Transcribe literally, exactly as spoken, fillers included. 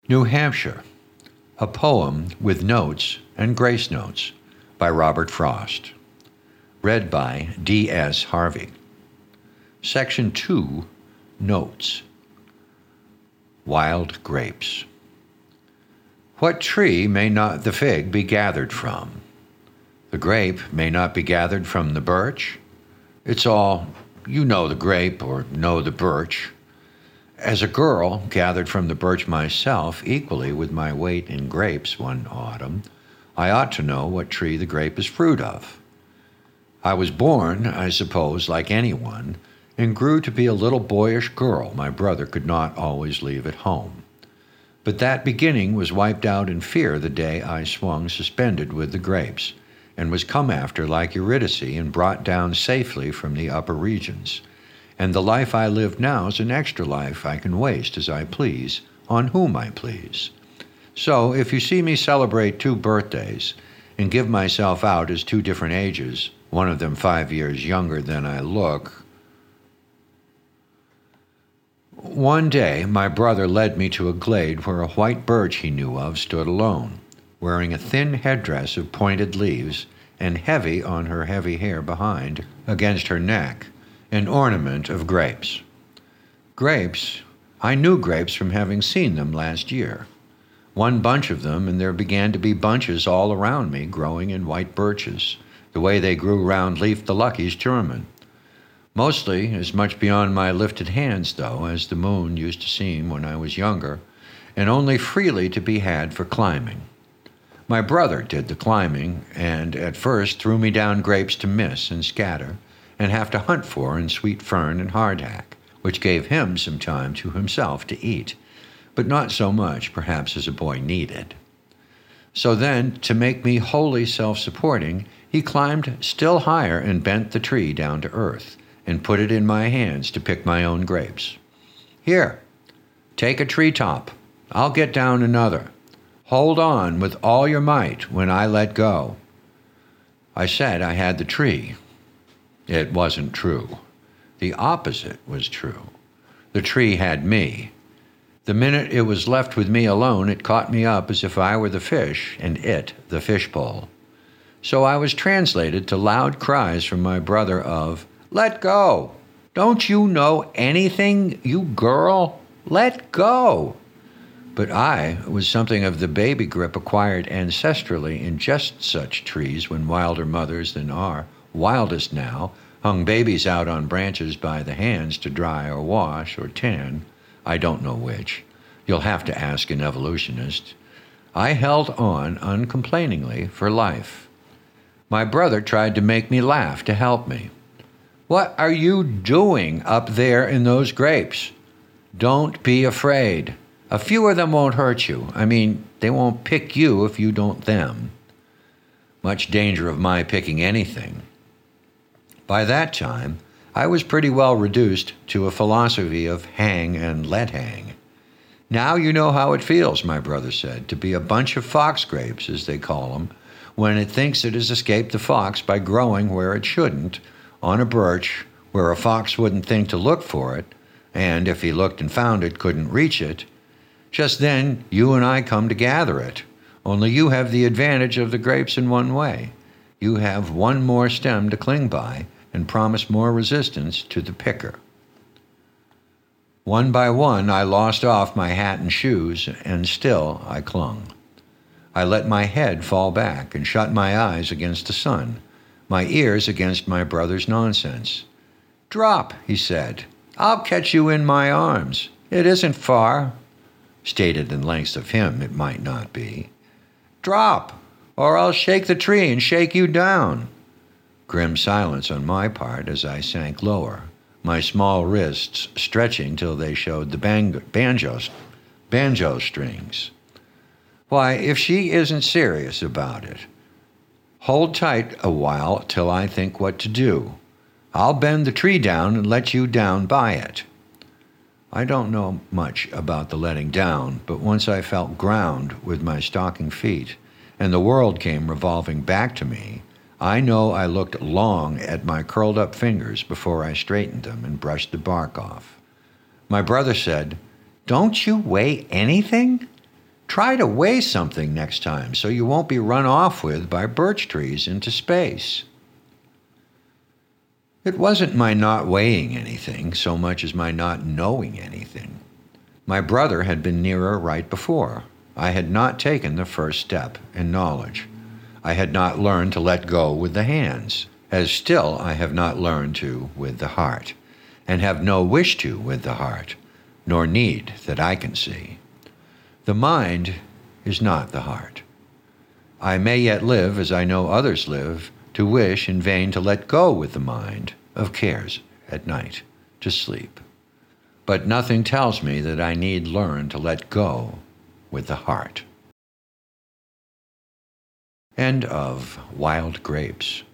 New Hampshire, a poem with notes and grace notes by Robert Frost. Read by D S Harvey. Section two, Notes. Wild Grapes. What tree may not the fig be gathered from? The grape may not be gathered from the birch? It's all, you know the grape or know the birch. As a girl, gathered from the birch myself, equally with my weight in grapes one autumn, I ought to know what tree the grape is fruit of. I was born, I suppose, like anyone, and grew to be a little boyish girl my brother could not always leave at home. But that beginning was wiped out in fear the day I swung suspended with the grapes, and was come after like Eurydice and brought down safely from the upper regions. And the life I live now is an extra life I can waste as I please, on whom I please. So if you see me celebrate two birthdays, and give myself out as two different ages, one of them five years younger than I look. One day my brother led me to a glade where a white birch he knew of stood alone, wearing a thin headdress of pointed leaves, and heavy on her heavy hair behind, against her neck, an ornament of grapes. Grapes, I knew grapes from having seen them last year. One bunch of them, and there began to be bunches all around me growing in white birches, the way they grew round Leif the Lucky's German. Mostly as much beyond my lifted hands, though, as the moon used to seem when I was younger, and only freely to be had for climbing. My brother did the climbing, and at first threw me down grapes to miss and scatter, and have to hunt for in sweet fern and hardhack, which gave him some time to himself to eat, but not so much, perhaps, as a boy needed. So then, to make me wholly self-supporting, he climbed still higher and bent the tree down to earth, and put it in my hands to pick my own grapes. Here, take a treetop. I'll get down another. Hold on with all your might when I let go. I said I had the tree. It wasn't true. The opposite was true. The tree had me. The minute it was left with me alone, it caught me up as if I were the fish and it the fishbowl. So I was translated to loud cries from my brother of, "Let go! Don't you know anything, you girl? Let go!" But I was something of the baby grip acquired ancestrally in just such trees when wilder mothers than are wildest now, hung babies out on branches by the hands to dry or wash or tan, I don't know which. You'll have to ask an evolutionist. I held on uncomplainingly for life. My brother tried to make me laugh to help me. "What are you doing up there in those grapes? Don't be afraid. A few of them won't hurt you. I mean, they won't pick you if you don't them." Much danger of my picking anything. By that time, I was pretty well reduced to a philosophy of hang and let hang. "Now you know how it feels," my brother said, "to be a bunch of fox grapes, as they call them, when it thinks it has escaped the fox by growing where it shouldn't, on a birch, where a fox wouldn't think to look for it, and if he looked and found it, couldn't reach it. Just then, you and I come to gather it, only you have the advantage of the grapes in one way. You have one more stem to cling by, and promise more resistance to the picker." One by one I lost off my hat and shoes, and still I clung. I let my head fall back and shut my eyes against the sun, my ears against my brother's nonsense. "Drop," he said. "I'll catch you in my arms. It isn't far." Stated in lengths of him, it might not be. "Drop, or I'll shake the tree and shake you down." Grim silence on my part as I sank lower, my small wrists stretching till they showed the bang- banjo, banjo strings. "Why, if she isn't serious about it. Hold tight a while till I think what to do. I'll bend the tree down and let you down by it." I don't know much about the letting down, but once I felt ground with my stocking feet, and the world came revolving back to me, I know I looked long at my curled-up fingers before I straightened them and brushed the bark off. My brother said, "Don't you weigh anything?" Try to weigh something next time so you won't be run off with by birch trees into space. It wasn't my not weighing anything so much as my not knowing anything. My brother had been nearer right before. I had not taken the first step in knowledge. I had not learned to let go with the hands, as still I have not learned to with the heart, and have no wish to with the heart, nor need that I can see. The mind is not the heart. I may yet live as I know others live, to wish in vain to let go with the mind of cares at night, to sleep. But nothing tells me that I need learn to let go with the heart. End of Wild Grapes.